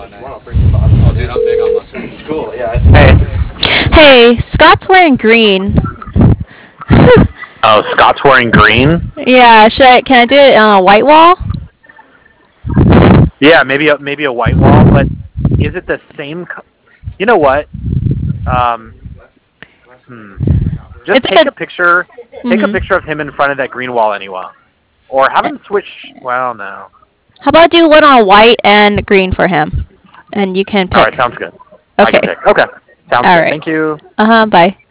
Oh, dude, I'm big on mustard. Cool. Yeah. Hey, Scott's wearing green. Oh, Scott's wearing green. Yeah, can I do it on a white wall? Yeah, maybe a white wall, but is it the same? You know what? Um, just It's take like a picture. a. Take a Mhm. picture of him in front of that green wall anyway, or have him switch. Well, no. How about do one on white and green for him? And you can All right, pick. sounds good. I can Okay. pick. Okay, sounds All good. right. Thank you. Bye.